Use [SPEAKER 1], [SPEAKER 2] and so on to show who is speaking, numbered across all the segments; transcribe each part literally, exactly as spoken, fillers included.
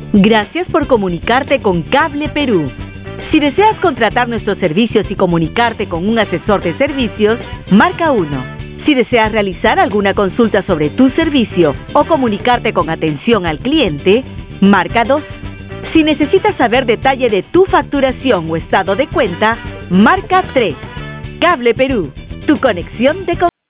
[SPEAKER 1] Gracias por comunicarte con Cable Perú. Si deseas contratar nuestros servicios y comunicarte con un asesor de servicios, marca uno. Si deseas realizar alguna consulta sobre tu servicio o comunicarte con atención al cliente, marca dos. Si necesitas saber detalle de tu facturación o estado de cuenta, marca tres. Cable Perú, tu conexión de comunicación.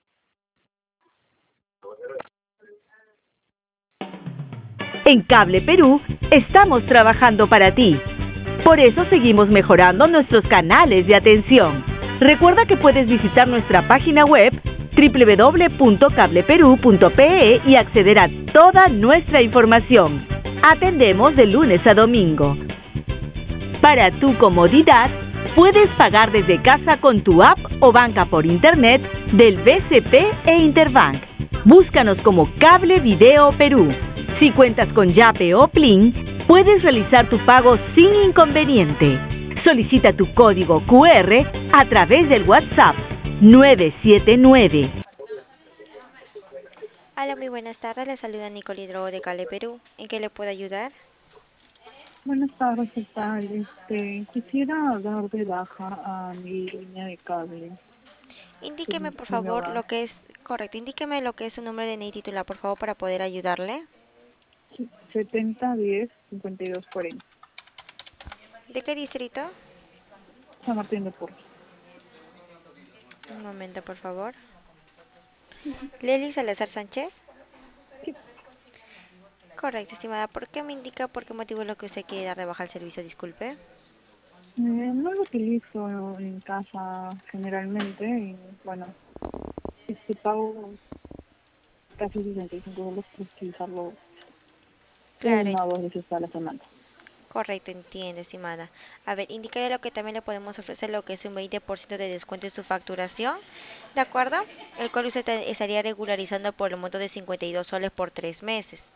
[SPEAKER 1] En Cable Perú estamos trabajando para ti. Por eso seguimos mejorando nuestros canales de atención. Recuerda que puedes visitar nuestra página web doble u doble u doble u punto cable perú punto pe e y acceder a toda nuestra información. Atendemos de lunes a domingo. Para tu comodidad, puedes pagar desde casa con tu app o banca por internet del B C P e Interbank. Búscanos como Cable Video Perú. Si cuentas con Yape o Plin, puedes realizar tu pago sin inconveniente. Solicita tu código cu erre a través del WhatsApp nueve siete nueve.
[SPEAKER 2] Hola, muy buenas tardes. Le saluda Nicole Hidrogo de Cable Perú. ¿En qué le puedo ayudar?
[SPEAKER 3] Buenas tardes, ¿qué tal? Este, quisiera dar de baja a mi línea de cable de
[SPEAKER 2] Indíqueme,
[SPEAKER 3] mi,
[SPEAKER 2] por
[SPEAKER 3] de mi
[SPEAKER 2] favor,
[SPEAKER 3] hogar.
[SPEAKER 2] lo que es correcto. Indíqueme lo que es su nombre de N I y titular, por favor, para poder ayudarle.
[SPEAKER 3] setenta diez cincuenta y dos cuarenta.
[SPEAKER 2] ¿De qué distrito?
[SPEAKER 3] San Martín de Porres.
[SPEAKER 2] Un momento, por favor. Lely Salazar Sánchez.
[SPEAKER 3] Sí.
[SPEAKER 2] Correcto, estimada. ¿Por qué me indica por qué motivo es lo que usted quiere dar de baja al servicio? Disculpe.
[SPEAKER 3] Eh, no lo utilizo en casa generalmente y bueno, este pago casi sesenta y cinco dólares por utilizarlo
[SPEAKER 2] Claro,
[SPEAKER 3] una o dos veces a la semana.
[SPEAKER 2] correcto, entiendo, estimada. A ver, indicaré lo que también le podemos ofrecer, lo que es un veinte por ciento de descuento en su facturación, ¿de acuerdo? El cual usted te- estaría regularizando por el monto de cincuenta y dos soles por tres meses.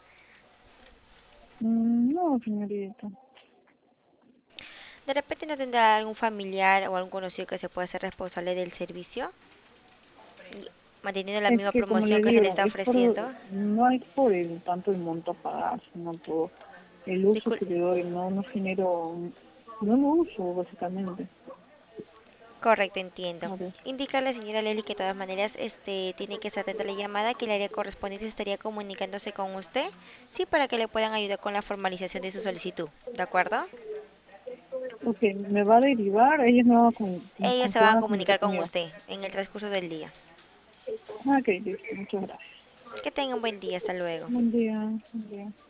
[SPEAKER 3] Mm, no, señorita.
[SPEAKER 2] ¿De repente no tendrá algún familiar o algún conocido que se pueda hacer responsable del servicio? Y manteniendo la
[SPEAKER 3] Es
[SPEAKER 2] misma
[SPEAKER 3] que, como
[SPEAKER 2] promoción
[SPEAKER 3] le
[SPEAKER 2] que se le
[SPEAKER 3] digo,
[SPEAKER 2] está
[SPEAKER 3] es por,
[SPEAKER 2] ofreciendo.
[SPEAKER 3] no es por el tanto el monto a pagar, sino por el uso
[SPEAKER 2] Discul-
[SPEAKER 3] que le doy. No, no genero, no lo uso, básicamente.
[SPEAKER 2] Correcto, entiendo.
[SPEAKER 3] A ver.
[SPEAKER 2] Indicarle, señora Lely, que de todas maneras este, tiene que estar atenta a la llamada, que el área correspondiente estaría comunicándose con usted, sí, para que le puedan ayudar con la formalización de su solicitud, ¿de acuerdo?
[SPEAKER 3] Ok, me va a derivar, ellos me van a, com-
[SPEAKER 2] Ellos
[SPEAKER 3] com-
[SPEAKER 2] se
[SPEAKER 3] se
[SPEAKER 2] van a
[SPEAKER 3] van a comunicar
[SPEAKER 2] comunicar con
[SPEAKER 3] conmigo.
[SPEAKER 2] usted en el transcurso del día.
[SPEAKER 3] Ah, ok, listo, muchas gracias.
[SPEAKER 2] Que tenga un buen día, hasta luego.
[SPEAKER 3] Buen día, buen día.